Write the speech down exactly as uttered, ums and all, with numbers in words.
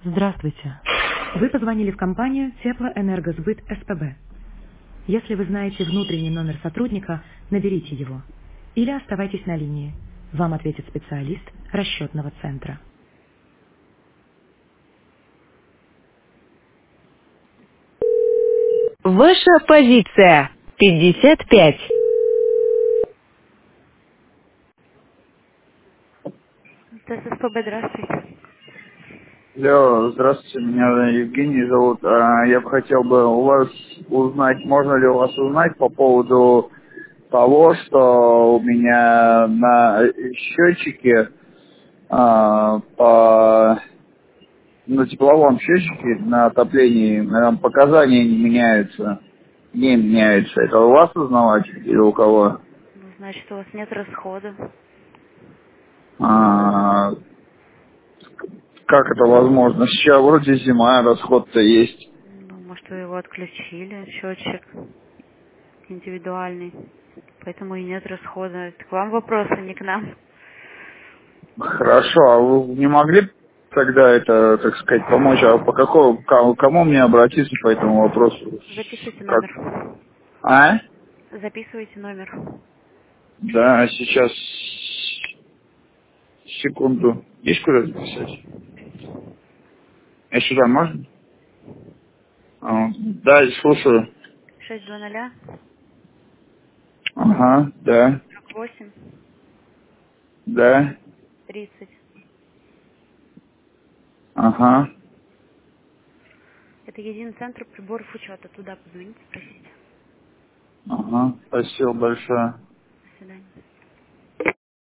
Здравствуйте. Вы позвонили в компанию Теплоэнергосбыт СПБ. Если вы знаете внутренний номер сотрудника, наберите его. Или оставайтесь на линии. Вам ответит специалист расчетного центра. Ваша позиция пятьдесят пять. ТССПБ, здравствуйте. Алло, здравствуйте, меня Евгений зовут. А, Я бы хотел бы у вас узнать, можно ли у вас узнать по поводу того, что у меня на счетчике, а, по, на тепловом счетчике на отоплении а, показания не меняются. Не меняются. Это у вас узнавать или у кого? Ну, значит, у вас нет расхода. А, Как это возможно? Сейчас вроде зима, расход-то есть. Ну, может, вы его отключили, счетчик индивидуальный. Поэтому и нет расхода. Это к вам вопрос, а не к нам. Хорошо, а вы не могли б тогда это, так сказать, помочь? А по какому, ко- кому мне обратиться по этому вопросу? Записывайте Как? номер. А? Записывайте номер. Да, сейчас, секунду. Есть куда записать? А сюда можно? А, да, слушаю. шесть два ноль Ага, да, сорок восемь да, тридцать. ага, Это единый центр приборов учета. Туда позвоните, спросите. ага. Спасибо большое. До свидания.